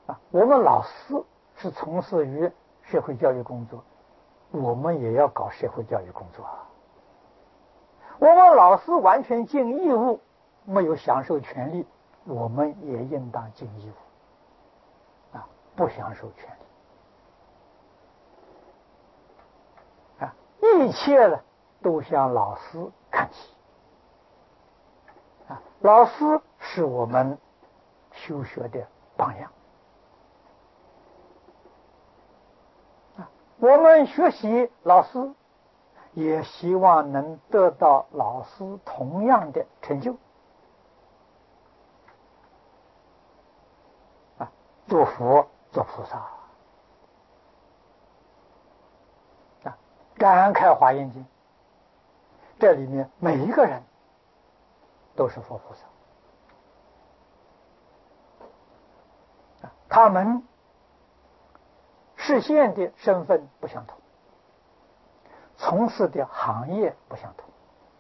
我们老师是从事于社会教育工作，我们也要搞社会教育工作啊。我们老师完全尽义务，没有享受权利，我们也应当尽义务不享受权利一切呢都向老师看齐老师是我们修学的榜样我们学习老师也希望能得到老师同样的成就做佛做菩萨展开华严经，这里面每一个人都是佛菩萨他们实现的身份不相同，从事的行业不相同，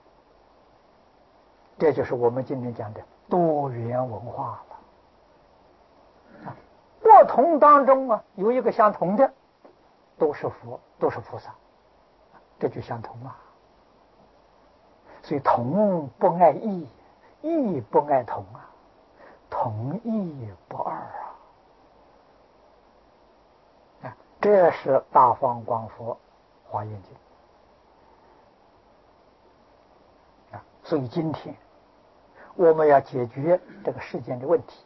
这就是我们今天讲的多元文化了不同当中有一个相同的，都是佛，都是菩萨，这就相同了。所以同不爱异，异不爱同同异不二这是大方广佛华严经所以今天我们要解决这个世间的问题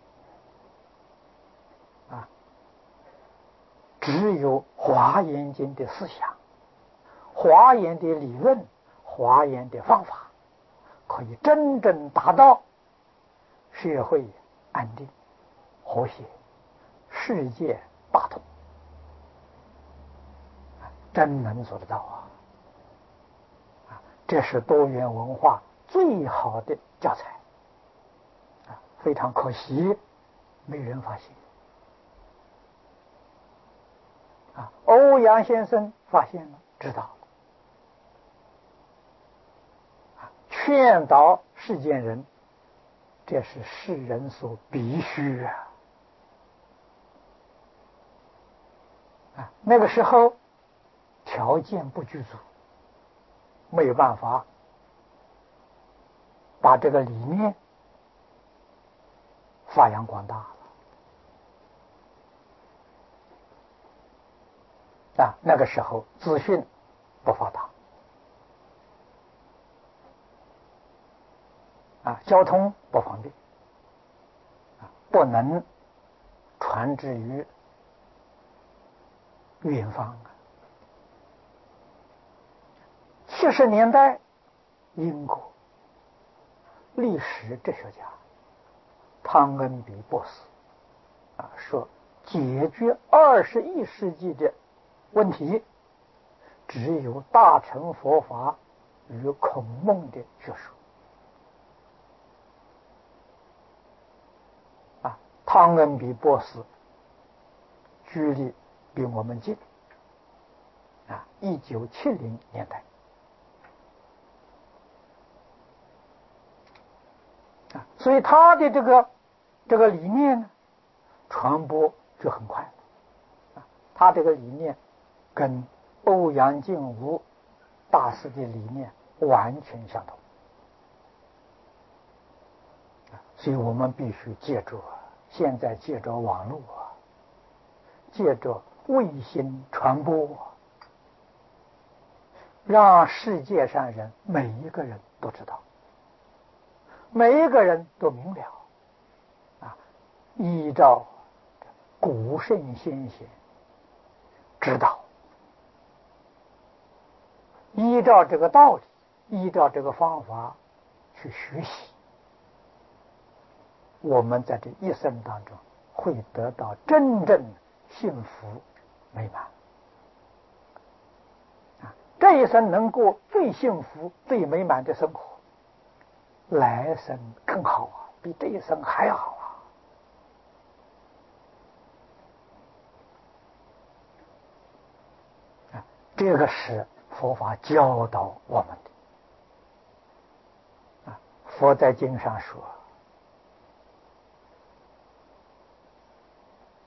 只有华严经的思想，华严的理论，华严的方法，可以真正达到社会安定和谐，世界大同真能做得到这是多元文化最好的教材非常可惜没人发现欧阳先生发现了，知道了劝导世间人，这是世人所必须那个时候条件不具足，没有办法把这个理念发扬光大了那个时候资讯不发达交通不方便不能传至于远方70年代英国历史哲学家汤恩比博士说解决21世纪的问题只有大乘佛法与孔孟的学说汤恩比博士距离比我们近1970年代所以他的这个理念呢传播就很快他这个理念跟欧阳靖无大师的理念完全相同所以我们必须借助现在借着网络借着卫星传播让世界上人每一个人都知道，每一个人都明了依照古圣先贤指导，依照这个道理，依照这个方法去学习，我们在这一生当中会得到真正幸福美满这一生能过最幸福最美满的生活，来生更好比这一生还好这个是佛法教导我们的佛在经上说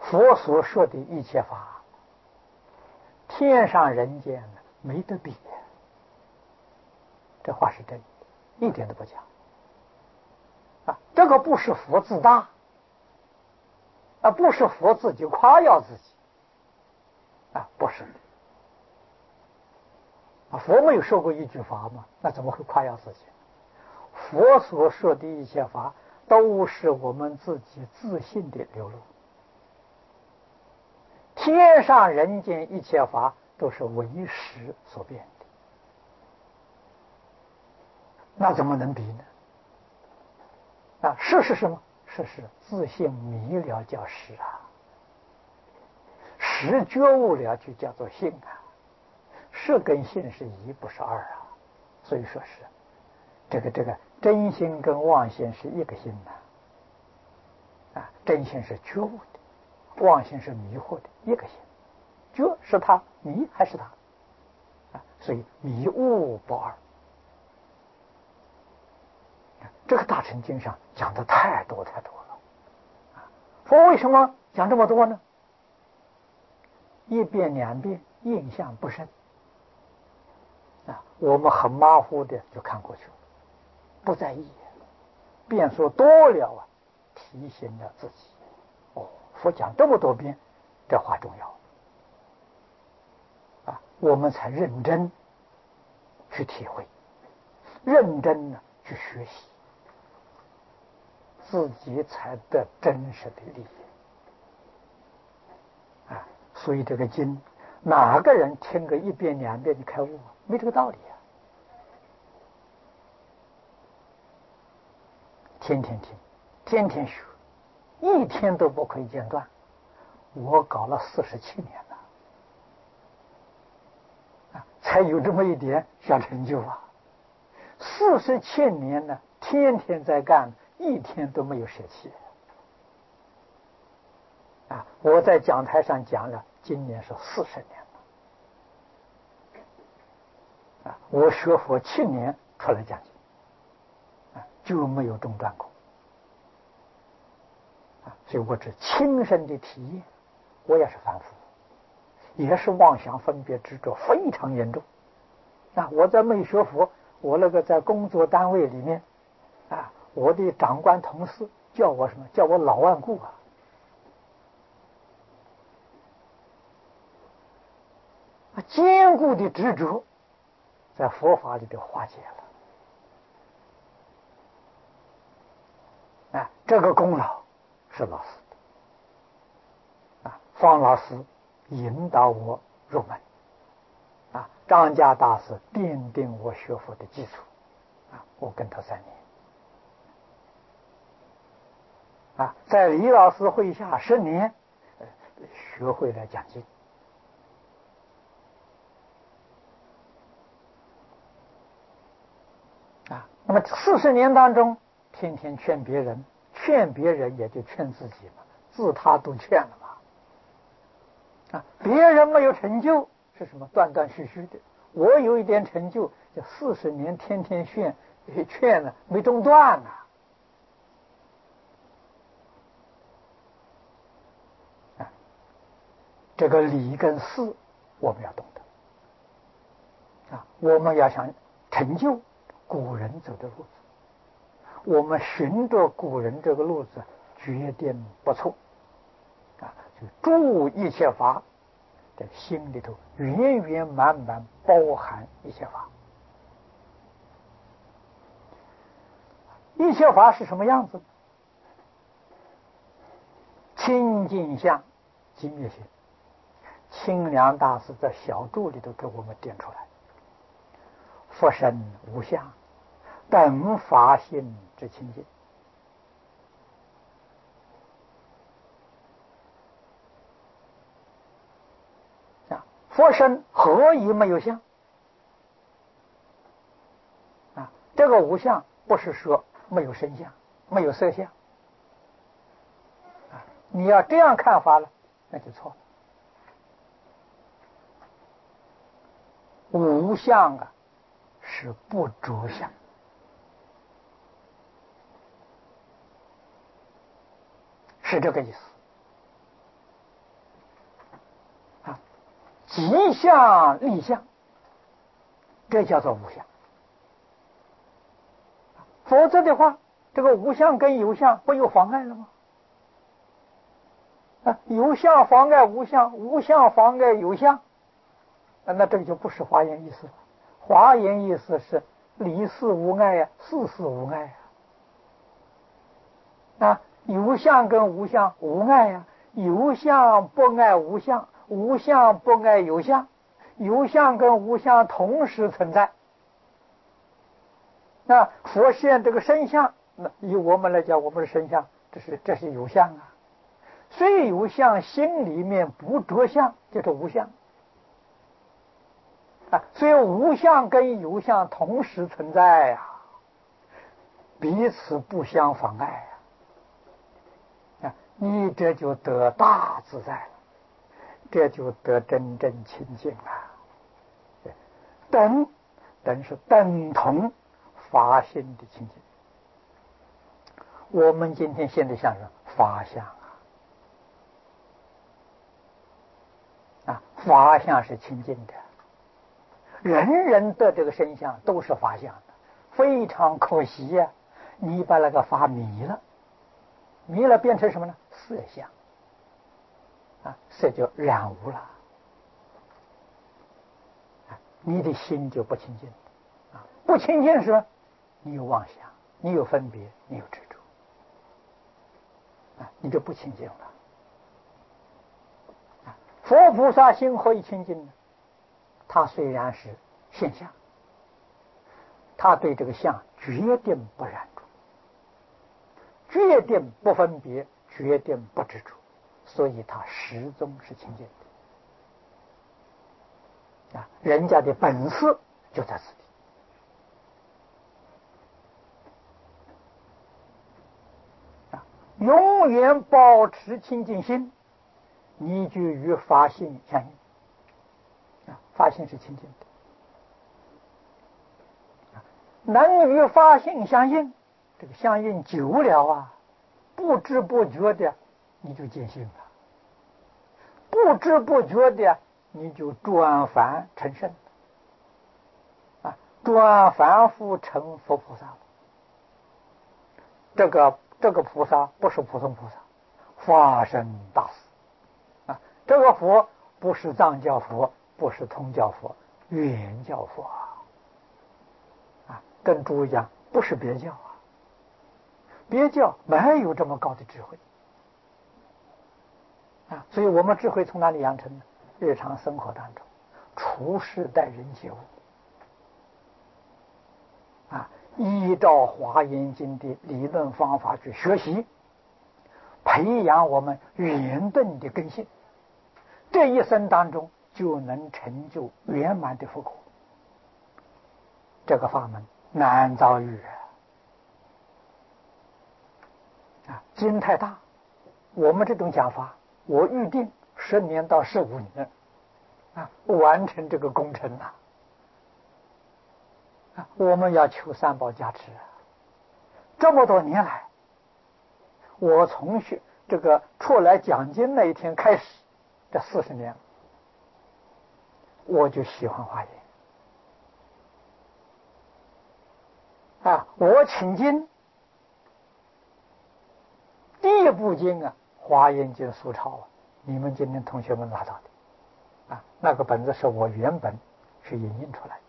佛所说的一切法，天上人间没得比。这话是真的，一点都不假。这个不是佛自大，不是佛自己夸耀自己，不是的。佛没有说过一句法吗？那怎么会夸耀自己？佛所说的一切法，都是我们自己自信的流露。天上人间一切法，都是为识所变的，那怎么能比呢？识是什么？识是自性迷了叫识啊，识觉悟了就叫做性啊，识跟性是一，不是二啊。所以说是这个真心跟妄心是一个心呐，真心是觉悟的，妄心是迷惑的，一个心。觉是他，迷还是他，所以迷悟不二。这个大乘经上讲的太多太多了。佛为什么讲这么多呢？一遍两遍印象不深，我们很马虎的就看过去了，不在意。遍数多了提醒了自己。佛讲这么多遍，这话重要。我们才认真去体会，认真去学习，自己才得真实的利益。所以这个经，哪个人听个一遍两遍就开悟？没这个道理啊！天天听，天天学，一天都不可以间断。我搞了47年了，才有这么一点小成就啊！47年呢，天天在干，一天都没有舍弃。我在讲台上讲了，今年是40年了。我学佛7年出来讲经，就没有中断过。所以我这亲身的体验，我也是凡夫，也是妄想分别执着非常严重。我在没学佛，我那个在工作单位里面，我的长官同事叫我什么？叫我老顽固啊！坚固的执着，在佛法里头化解了。这个功劳是老师的。方老师引导我入门，张家大师奠定我学佛的基础。我跟他3年。在李老师会下10年，学会了讲经。那么40年当中，天天劝别人，劝别人也就劝自己嘛，自他都劝了嘛。别人没有成就是什么？断断续续的。我有一点成就，就40年天天劝了，没中断呐。这个理跟事我们要懂得。我们要想成就古人走的路子，我们循着古人这个路子决定不错。就诸一切法，在心里头圆圆满满包含一切法。一切法是什么样子？清净相即灭性。清凉大师在小注里头给我们点出来：佛身无相，等法性之清净。佛身何以没有相？这个无相不是说没有身相，没有色相。你要这样看法了，那就错了。无相是不着相，是这个意思。 即相立相，这叫做无相。否则的话，这个无相跟有相不有妨碍了吗？有相妨碍无相，无相妨碍有相，那这个就不是华严意思了。华严意思是离事无碍呀，事事无碍啊。有相跟无相无碍呀，有相不碍无相，无相不碍有相，有相跟无相同时存在。那佛现这个身相，那以我们来讲，我们是身相，这是有相啊。虽有相，心里面不着相，就是无相啊。所以无相跟有相同时存在呀，彼此不相妨碍啊。你这就得大自在了，这就得真正清净了。等是等同法性的清净。我们今天现在想说法相啊，法相是清净的，人人的这个身相都是法相的，非常可惜呀，你把那个法迷了，迷了变成什么呢？色相啊，色就染污了啊，你的心就不清净啊，不清净是吧？你有妄想，你有分别，你有执着啊，你就不清净了。佛菩萨心何以清净呢？他虽然是现象，他对这个相决定不染着，决定不分别，决定不执着，所以他始终是清净的啊。人家的本事就在此地啊，永远保持清净心，你就与法性相应啊，法性是清净的，能与法性相应，这个相应久了啊，不知不觉的你就见性了，不知不觉的你就转凡成圣啊，转凡夫成佛菩萨了。这个菩萨不是普通菩萨，法身大士啊，这个佛不是藏教佛，不是通教佛，原教佛啊，跟诸位讲，不是别教啊，别教没有这么高的智慧啊，所以我们智慧从哪里养成呢？日常生活当中，处事待人接物啊，依照华严经的理论方法去学习，培养我们圆顿的根性，这一生当中就能成就圆满的佛果。这个法门难遭遇啊！经太大，我们这种讲法，我预定10年到15年啊，完成这个工程啊！我们要求三宝加持啊！这么多年来，我从这个出来讲经那一天开始，这40年，我就喜欢华严啊！我请经第一部经啊，华严经苏钞啊，你们今天同学们拿到的啊，那个本子是我原本是引印出来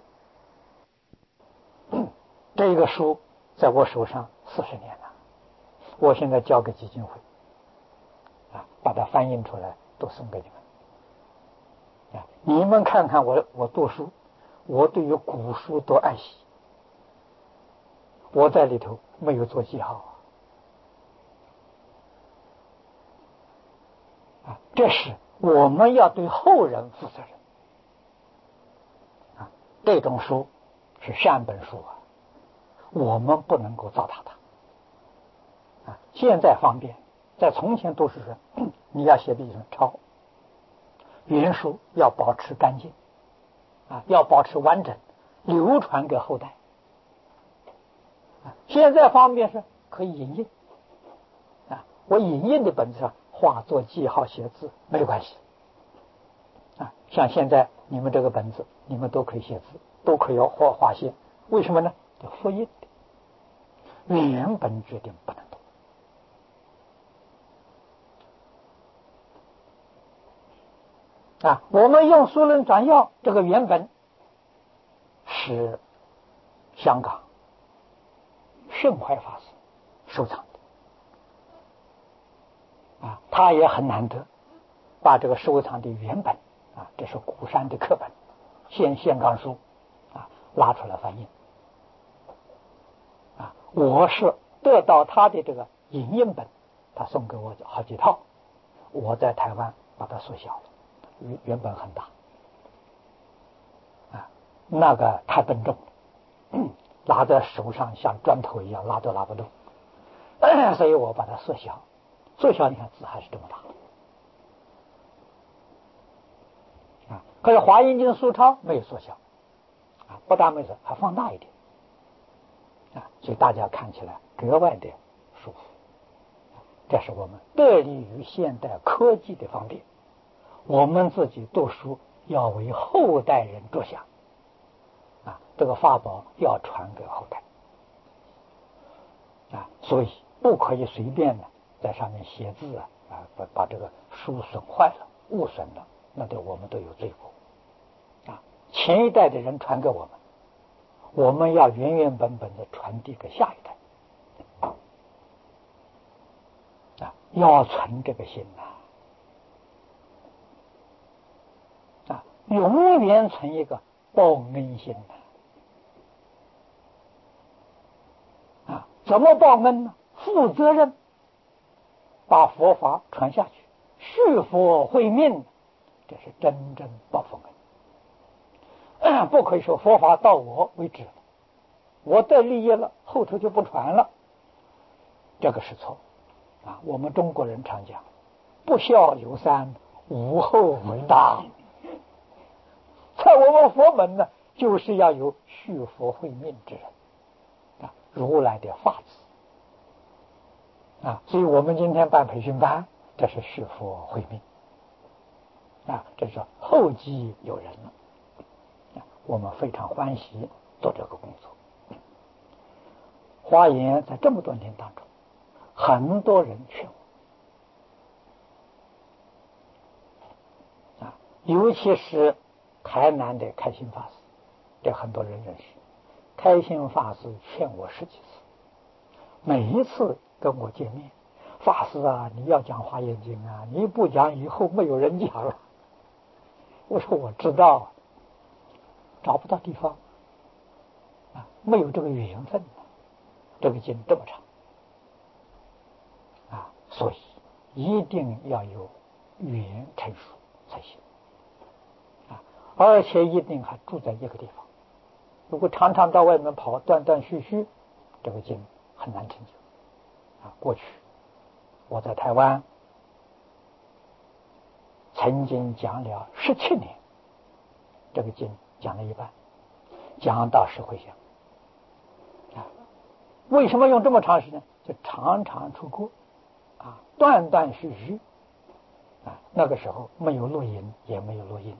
的。这个书在我手上40年了，我现在交给基金会啊，把它翻印出来都送给你们啊。你们看看我读书，我对于古书多爱惜，我在里头没有做记号啊，这是我们要对后人负责任啊。这种书是善本书啊，我们不能够糟蹋它啊。现在方便，在从前读书时，你要写笔抄，原书要保持干净啊，要保持完整，流传给后代啊。现在方便是可以引印啊，我引印的本子上画作记号写字没关系像现在你们这个本子，你们都可以写字，都可以画线，为什么呢？叫复印的，原本决定不能动。我们用《疏论转要》这个原本是香港盛怀法师收藏的，他也很难得把这个收藏的原本这是古山的课本线装书拉出来翻印。我是得到他的这个影印本，他送给我好几套，我在台湾把它缩小了，原本很大那个太笨重了，拿在手上像砖头一样拉都拉不动，所以我把它缩小，你看字还是这么大。可是华严经疏钞没有缩小不但没有，还放大一点所以大家看起来格外的舒服。这是我们得力于现代科技的方便，我们自己读书要为后代人着想这个法宝要传给后代所以不可以随便的在上面写字把这个书损坏了、误损了，那对我们都有罪过前一代的人传给我们，我们要原原本本的传递给下一代要存这个心永远存一个报恩心怎么报恩呢？负责任，把佛法传下去，续佛慧命，这是真正报佛恩。不可以说佛法到我为止了，我得利益了，后头就不传了，这个是错我们中国人常讲，不孝有三，无后为大。在我们佛门呢，就是要有续佛慧命之人如来的法子所以我们今天办培训班，这是续佛慧命这是后继有人了我们非常欢喜做这个工作。华严在这么多年当中，很多人劝我尤其是台南的开心法师，这很多人认识。开心法师劝我10几次，每一次跟我见面，法师你要讲华严经你不讲以后没有人讲了。我说我知道，找不到地方没有这个缘分这个经这么长所以一定要有缘成熟才行而且一定还住在一个地方。如果常常到外面跑，断断续续，这个经很难成就过去我在台湾曾经讲了17年，这个经讲了一半，讲到石会乡为什么用这么长时间？就常常出国断断续续那个时候没有录音，也没有录音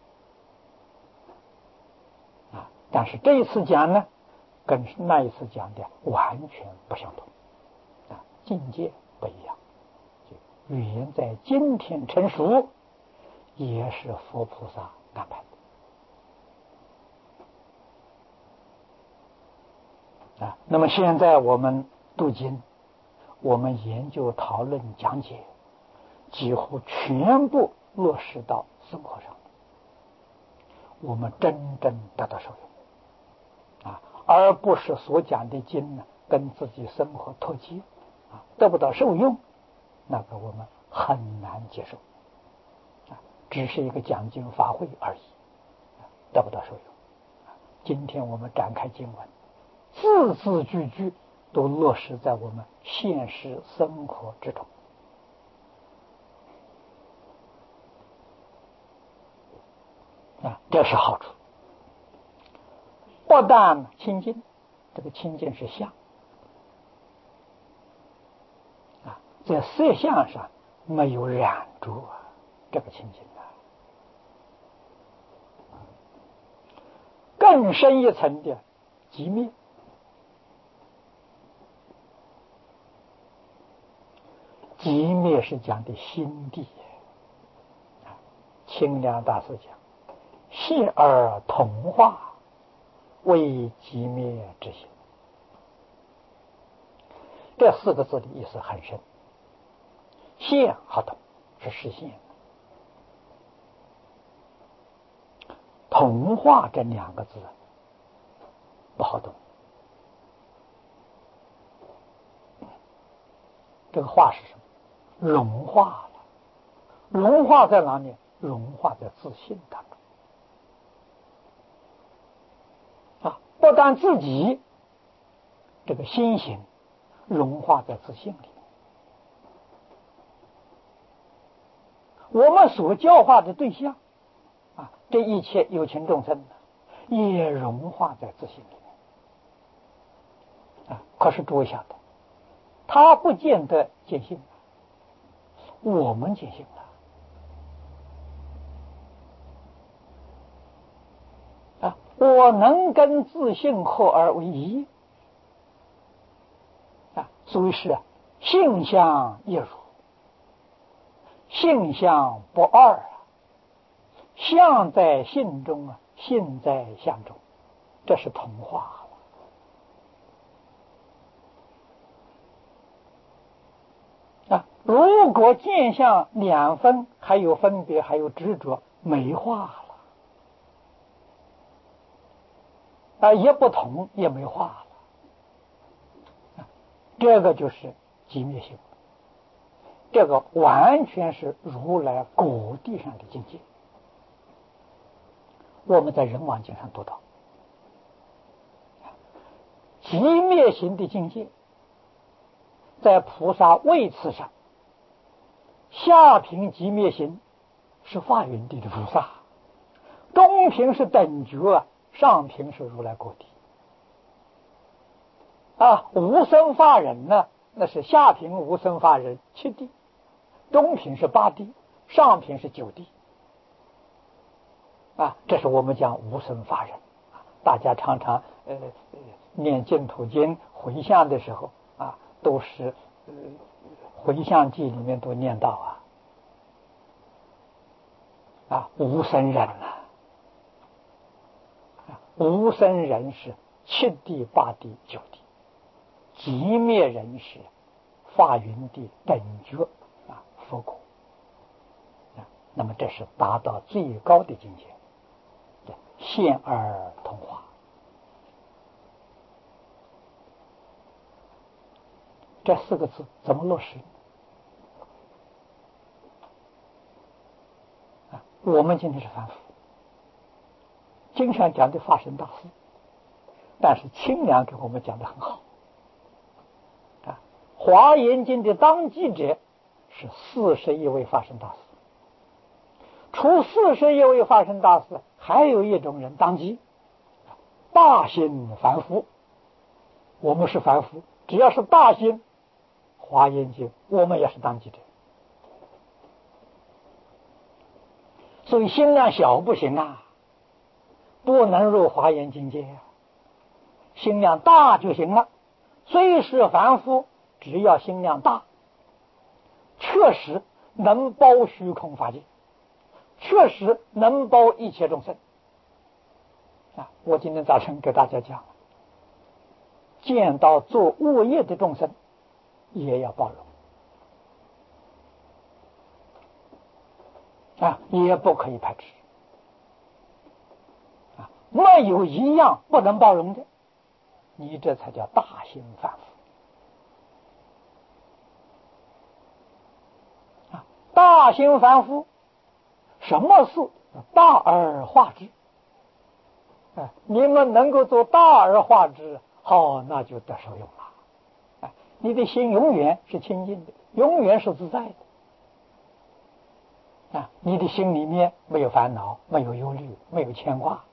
但是这一次讲呢，跟那一次讲的完全不相同境界不一样。语言在今天成熟，也是佛菩萨安排的那么现在我们读经，我们研究、讨论、讲解，几乎全部落实到生活上，我们真正得到受用而不是所讲的经呢跟自己生活脱节得不到受用，那个我们很难接受只是一个讲经法会而已得不到受用今天我们展开经文，字字句句都落实在我们现实生活之中这是好处。不但清净，这个清净是相在色相上没有染着这个清净更深一层的寂灭。寂灭是讲的心地，清凉大师讲性而同化，为寂灭之心。这4个字的意思很深。现好懂，是实现；同化这2个字不好懂。这个化是什么？融化了。融化在哪里？融化在自信当中。不但自己这个心行融化在自信里，我们所教化的对象这一切有情众生也融化在自信里面。可是诸位晓得，他不见得见性，我们见性了。我能跟自性合而为一，所以是性相一如，性相不二相在性中性在相中，这是同化了。如果见相2分，还有分别，还有执着，没化了，也不同，也没化了。这个就是寂灭性，这个完全是如来果地上的境界。我们在人王经上读到，寂灭行的境界，在菩萨位次上，下品寂灭行是化云地的菩萨，中品是等觉，上品是如来果地。无生法忍呢，那是下品无生法忍7地，中品是8地，上品是9地。这是我们讲无生法忍。大家常常念净土经回向的时候都是回向记里面都念到无生忍无生忍是7地、8地、9地，寂灭忍是法云地等觉佛果。那么这是达到最高的境界，现而同化。这4个字怎么落实？我们今天是凡夫，经常讲的法身大师，但是清凉给我们讲的很好。华严经的当机者是41位法身大师，除41位法身大师，还有一种人当机，大心凡夫。我们是凡夫，只要是大心，华严经我们也是当机者。所以心量小不行不能入华严境界心量大就行了。虽是凡夫，只要心量大，确实能包虚空法界，确实能包一切众生我今天早晨给大家讲，见到做恶业的众生也要包容也不可以排斥没有一样不能包容的，你这才叫大心凡夫大心凡夫，什么事大而化之你们能够做大而化之，那就得受用了你的心永远是清净的，永远是自在的你的心里面没有烦恼，没有忧虑，没有牵挂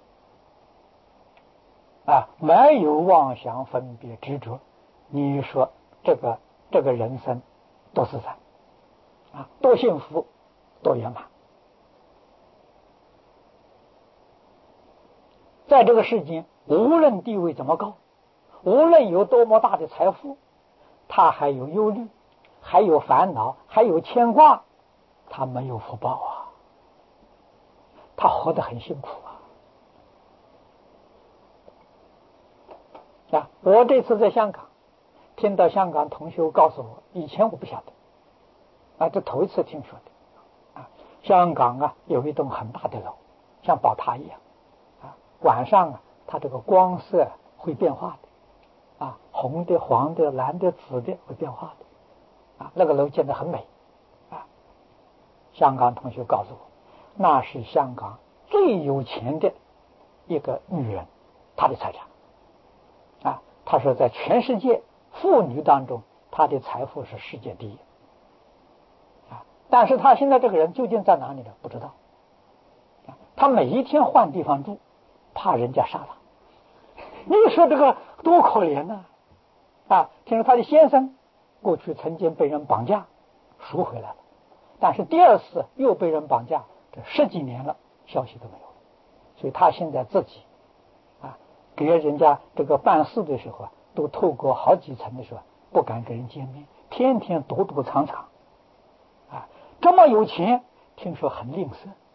没有妄想分别执着，你说这个人生多自在多幸福，多圆满。 在这个世间，无论地位怎么高，无论有多么大的财富，他还有忧虑，还有烦恼，还有牵挂，他没有福报啊，他活得很辛苦啊！我这次在香港听到香港同学告诉我，以前我不晓得这头一次听说的香港有一栋很大的楼，像宝塔一样晚上它这个光色会变化的红的、黄的、蓝的、紫的会变化的那个楼建得很美香港同学告诉我，那是香港最有钱的一个女人，她的财产她说在全世界妇女当中，她的财富是世界第一但是她现在这个人究竟在哪里呢？不知道她每一天换地方住，怕人家杀她。你说这个多可怜呢听说她的先生过去曾经被人绑架赎回来了，但是第二次又被人绑架，这10几年了，消息都没有了。所以他现在自己给人家这个办事的时候都透过好几层的时候不敢跟人见面，天天躲躲藏藏这么有钱，听说很吝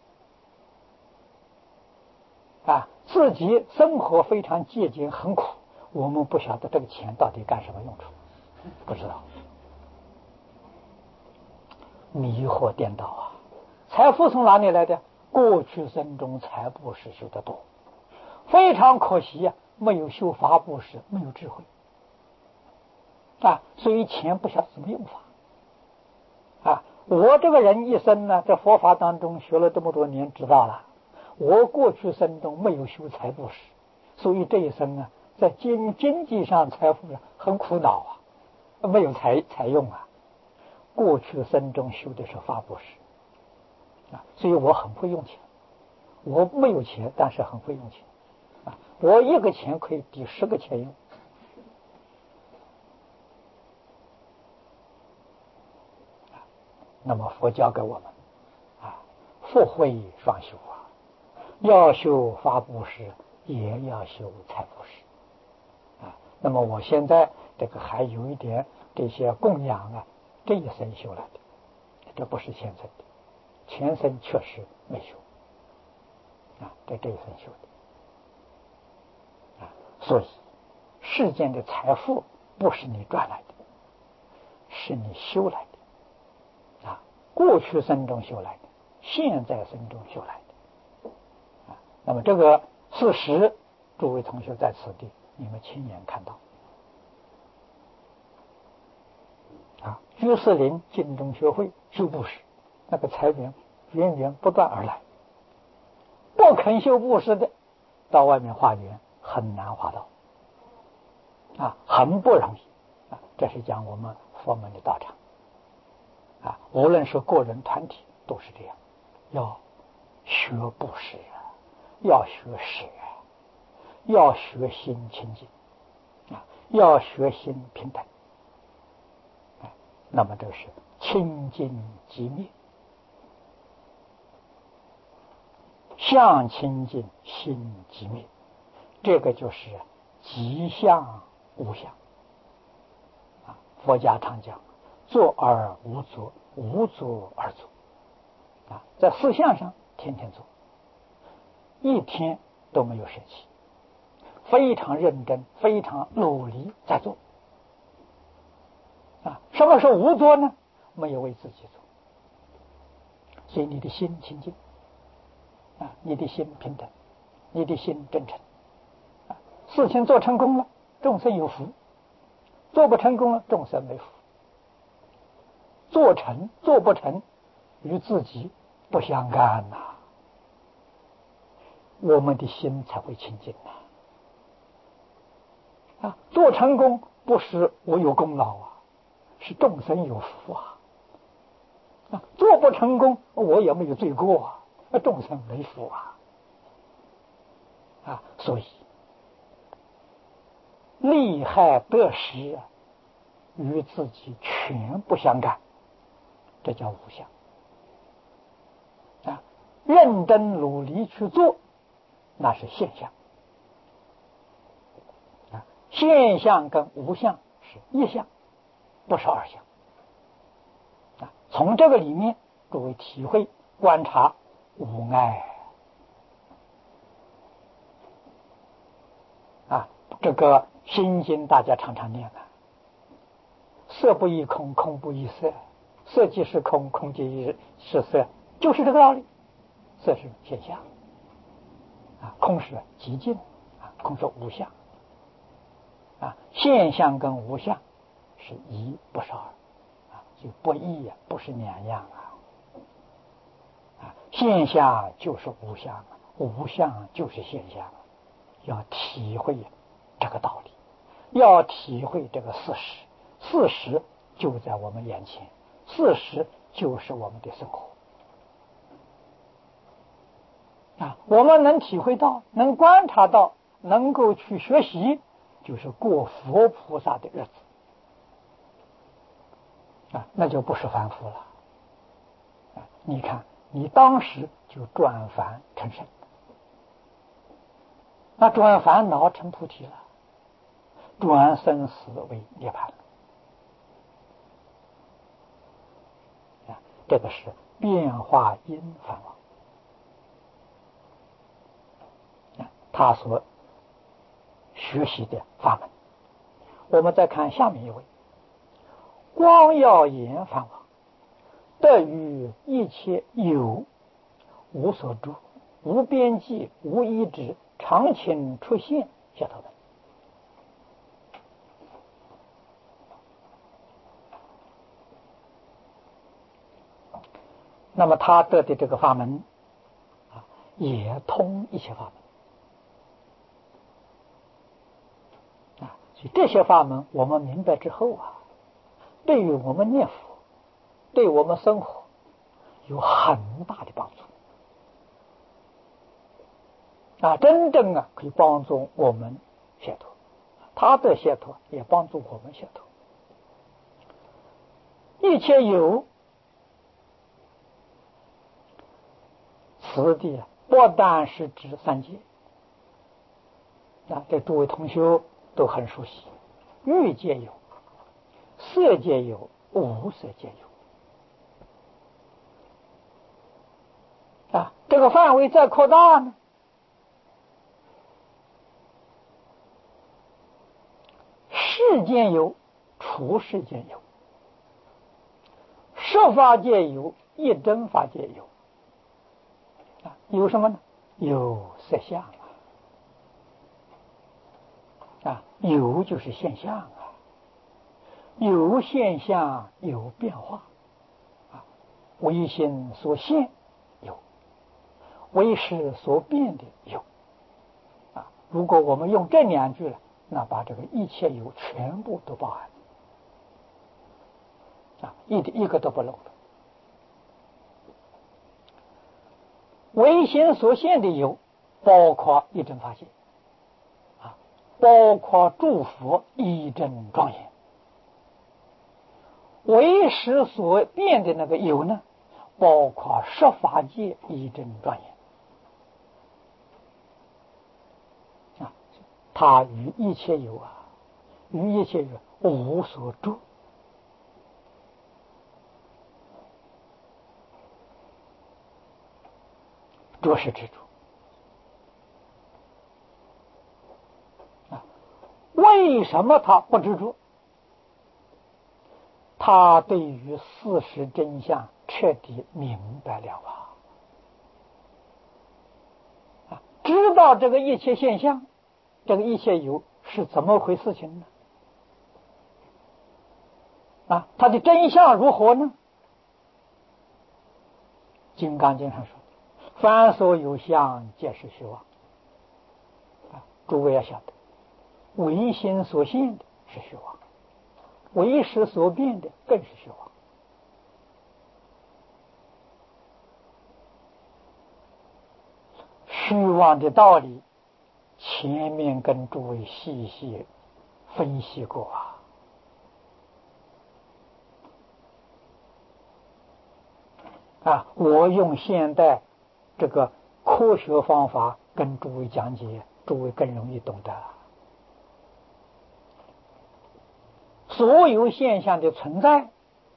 啬自己生活非常节俭，很苦。我们不晓得这个钱到底干什么用处，不知道，迷惑颠倒财富从哪里来的？过去生中财布施修得多，非常可惜没有修法布施，没有智慧所以钱不晓得怎么用法我这个人一生呢，在佛法当中学了这么多年，知道了我过去生中没有修财布施，所以这一生在经济上财富上很苦恼没有财用过去生中修的是法布施所以我很会用钱。我没有钱，但是很会用钱我1个钱可以抵10个钱用那么佛教给我们福慧双修要修法布施，也要修财布施那么我现在这个还有一点这些供养这一生修来的，这不是前生的，前生确实没修这一生修的所以世间的财富不是你赚来的，是你修来的过去生中修来的，现在生中修来的那么这个事实，诸位同学在此地你们亲眼看到居士林净宗学会修布施，那个财源源源不断而来，不肯修布施的到外面化缘很难化到很不容易这是讲我们佛门的道场无论是个人团体都是这样，要学布施要学舍要学心清净要学心平等那么这是清净即灭，相清净心即灭，这个就是即相无相佛家常讲坐而无坐，无坐而坐在4项上天天做，一天都没有舍弃，非常认真，非常努力在做什么时候无作呢？没有为自己做，所以你的心清净你的心平等，你的心真诚事情做成功了，众生有福；做不成功了，众生没福。做成做不成与自己不相干我们的心才会清净做成功不是我有功劳是众生有福做不成功我也没有罪过众生没福所以利害得失与自己全不相干，这叫无相认真努力去做，那是现象， 现象跟无相是一相，不是二相。从这个里面，各位体会观察无碍这个心经大家常常念色不异空，空不异色，色即是空，空即是色，就是这个道理。色是现象空是极尽空是无相现象跟无相是一，不是二就不异不是两样现象就是无相无相就是现象要体会这个道理，要体会这个事实，事实就在我们眼前，事实就是我们的生活我们能体会到，能观察到，能够去学习，就是过佛菩萨的日子那就不是凡夫了你看你当时就转凡成圣，那转烦恼成菩提了，转生死为涅槃这个是变化因烦恼他所学习的法门。我们再看下面一位，光耀眼梵王，得于一切有，无所住，无边际，无一止，常情出现，下头的。那么他得的这个法门也通一切法门所以这些法门我们明白之后对于我们念佛，对我们生活有很大的帮助真正可以帮助我们解脱，他的解脱也帮助我们解脱。一切有，此地不但是指三界这诸位同学都很熟悉，欲界有，色界有，无色界有这个范围再扩大呢，世间有，除世间有，设法界有，一真法界有有什么呢？有色相有就是现象有现象有变化唯心所现有，唯识所变的有如果我们用这两句了，那把这个一切有全部都包含一个都不漏的。唯心所现的有，包括一真法界包括诸佛一真庄严。唯识所变的那个有呢，包括十法界一真庄严它与一切有与一切有无所住着实之处为什么他不执着？他对于事实真相彻底明白了知道这个一切现象，这个一切有是怎么回事情呢它的真相如何呢？金刚经上说，凡所有相皆是虚妄诸位要晓得，唯心所现的是虚妄，唯识所变的更是虚妄虚妄的道理前面跟诸位细细分析过我用现代这个科学方法跟诸位讲解，诸位更容易懂得所有现象的存在，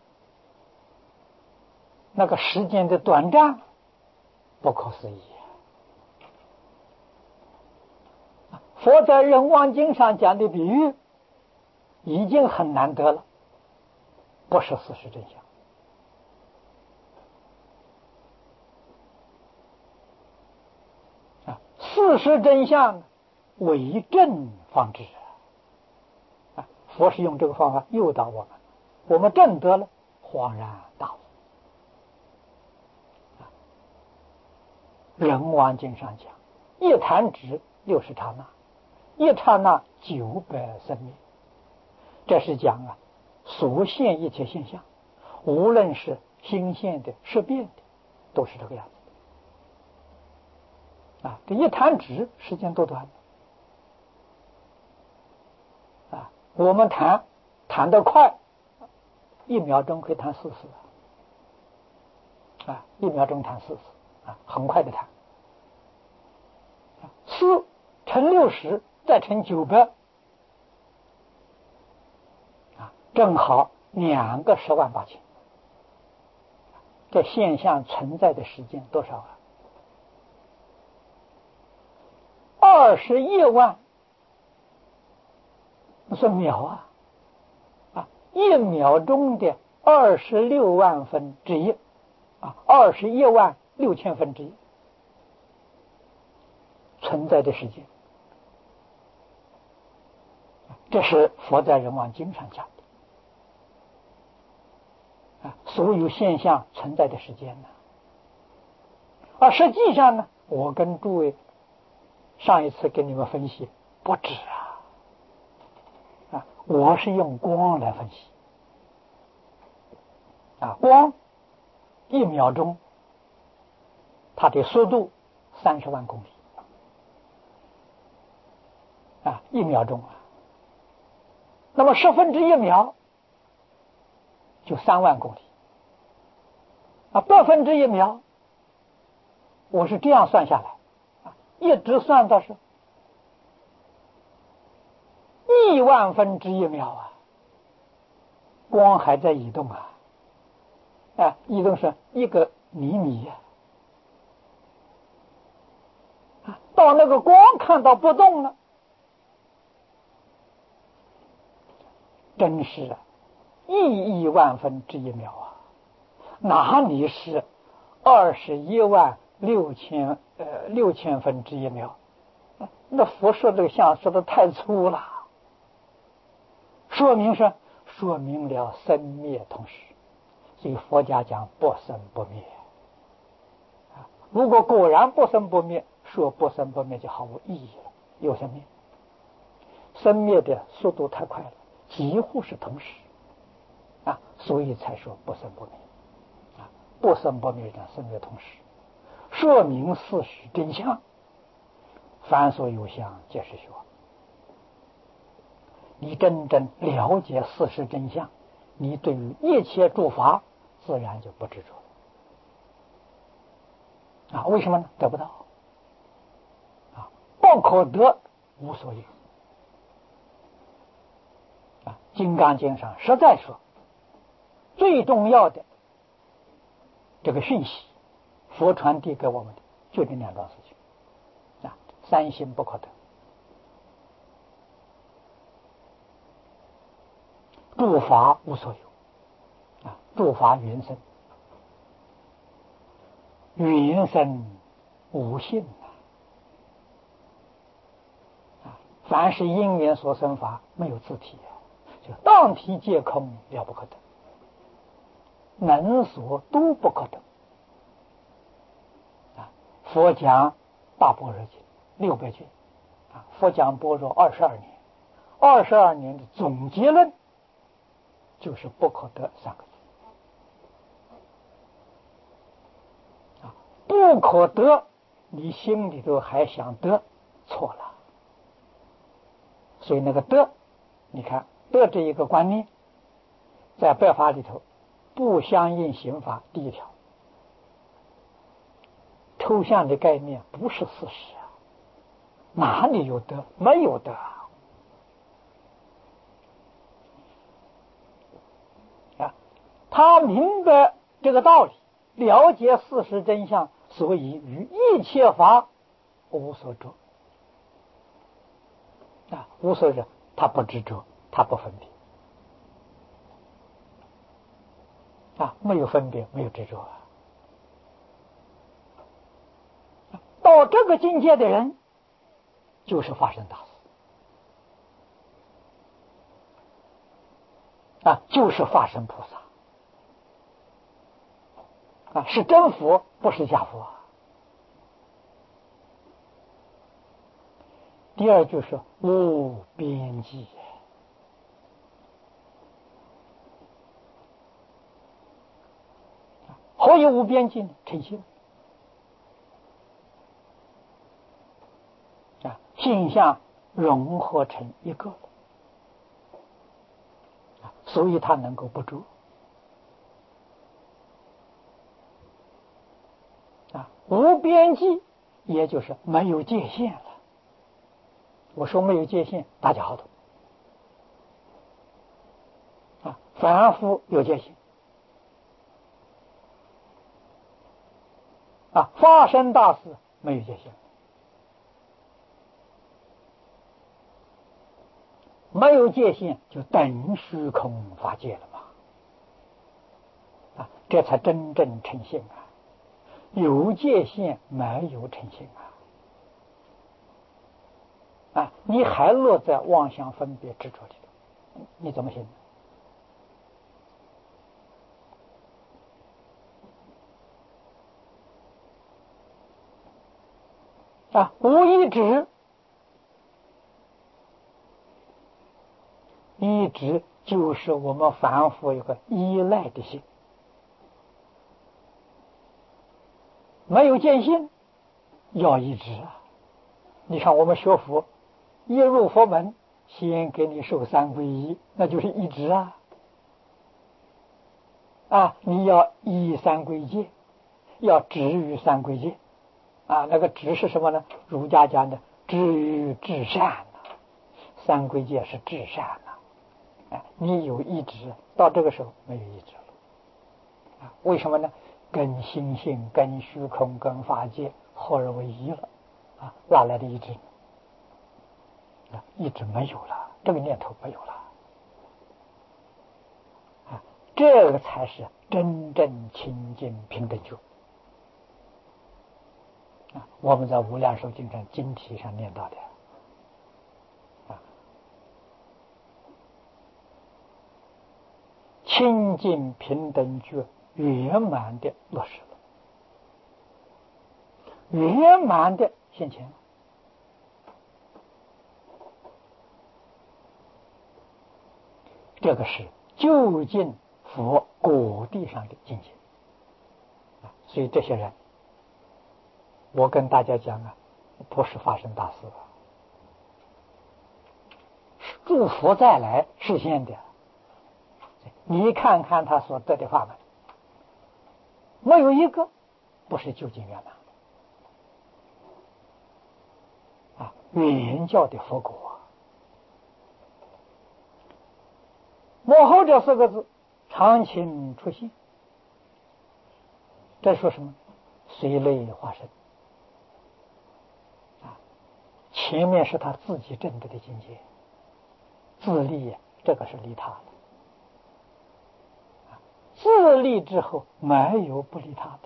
那个时间的短暂，不可思议。佛在《人王经》上讲的比喻，已经很难得了，不是事实真相。事实真相为正方知。佛是用这个方法诱导我们，我们证得了，恍然大悟。人王经上讲，一弹指60刹那，一刹那900生灭。这是讲所现一切现象，无论是新现的、是变的，都是这个样子。这一弹指时间多短我们弹得快，1秒钟可以弹4次1秒钟弹4次很快的弹。4乘60再乘900正好2个108000。这现象存在的时间多少21万，那是秒1秒钟的26万分之一21万6千分之一存在的时间。这是佛在《人王经》上讲的所有现象存在的时间而实际上呢，我跟诸位上一次给你们分析不止我是用光来分析光1秒钟它的速度30万公里1秒钟那么1/10秒就3万公里1/100秒，我是这样算下来一直算到是1万分之1秒光还在移动移动是1个厘米到那个光看到不动了，真是亿万分之1秒哪里是21万6千分之1秒？那佛说这个相说的太粗了，说明了生灭同时，所以佛家讲不生不灭如果果然不生不灭，说不生不灭就毫无意义了。有生灭，生灭的速度太快了，几乎是同时所以才说不生不灭不生不灭的生灭同时，说明事实真相。凡所有相皆是虚妄。你真正了解事实真相，你对于一切诸法自然就不执着为什么呢？得不到不可得无所有金刚经上实在说，最重要的这个讯息，佛传递给我们的就这2桩事情三心不可得，诸法无所有诸法缘生，缘生无性凡是因缘所生法没有自体就当体皆空，了不可得，能所都不可得佛讲大般若经600卷佛讲般若22年，22年的总结论就是不可得3个字不可得，你心里头还想得，错了。所以那个得，你看得这一个观念，在百法里头不相应刑法第1条，抽象的概念不是事实哪里有得？没有得他明白这个道理，了解事实真相，所以于一切法无所着。无所着，他不执着，他不分别。没有分别，没有执着。到这个境界的人，就是法身大士。就是法身菩萨。是真佛，不是假佛。第二就是无边际。何以无边际呢？诚信。性相融合成一个，所以他能够不着。无边际，也就是没有界限了。我说没有界限，大家好懂。凡夫有界限。法身大士没有界限。没有界限就等虚空法界了嘛。这才真正成性。有界限没有成性。你还落在妄想分别执着里头，你怎么行呢？无一执，一执就是我们凡夫一个依赖的心。没有见性，要一执。你看我们学佛，一入佛门，先给你受三皈依，那就是一执。你要依三皈戒，要执于三皈戒。那个执是什么呢？儒家讲的执于至善。三皈戒是至善。你有一执，到这个时候没有一执了。为什么呢？跟心性、跟虚空、跟法界合而为一了。哪来的一执？一执没有了，这个念头没有了。这个才是真正清净平等觉。我们在无量寿经上经题上念到的。清净平等觉圆满的落实了，圆满的现前。这个是究竟佛果地上的境界。所以这些人，我跟大家讲不是法身大士，是诸佛再来实现的。你看看他所得的法门，没有一个不是究竟圆满。原教的佛果。幕后这四个字，常情出现。这说什么？随类化身。前面是他自己证得的境界，自立，这个是利他的。自立之后没有不利他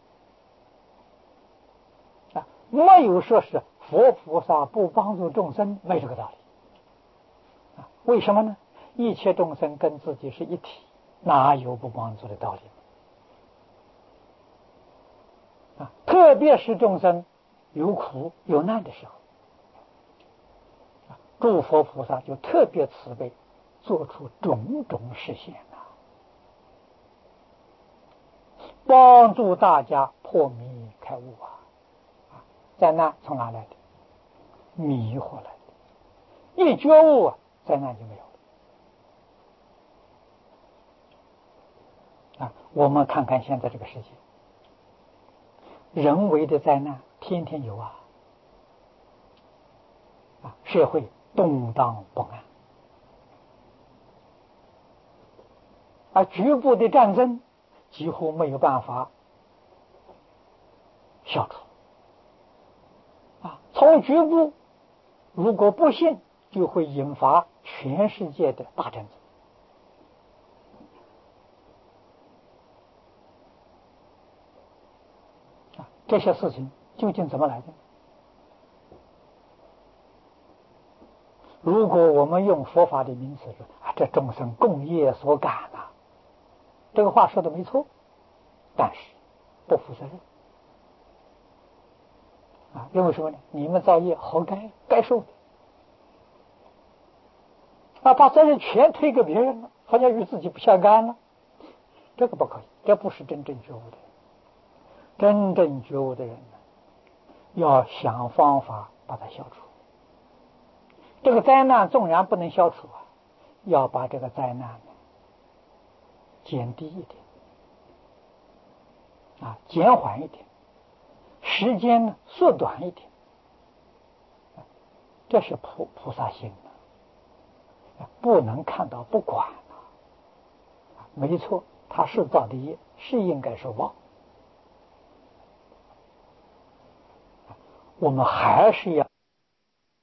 的。没有说是佛菩萨不帮助众生，没这个道理。为什么呢？一切众生跟自己是一体，哪有不帮助的道理？特别是众生有苦有难的时候，诸佛菩萨就特别慈悲，做出种种实现帮助大家破迷开悟。灾难从哪来的？迷惑来的。一觉悟，灾难就没有了。我们看看现在这个世界，人为的灾难天天有。社会动荡不安。 局部的战争几乎没有办法消除。从局部如果不幸，就会引发全世界的大战争。这些事情究竟怎么来的？如果我们用佛法的名词说这众生共业所感这个话说的没错，但是不负责任。因为什么呢？你们造业活该受的。把责任全推给别人了，好像与自己不相干了，这个不可以，这不是真正觉悟的人。真正觉悟的人呢，要想方法把它消除。这个灾难纵然不能消除要把这个灾难呢减低一点，减缓一点，时间呢缩短一点，这是菩萨心不能看到不管没错，他是造的业，是应该受报。我们还是要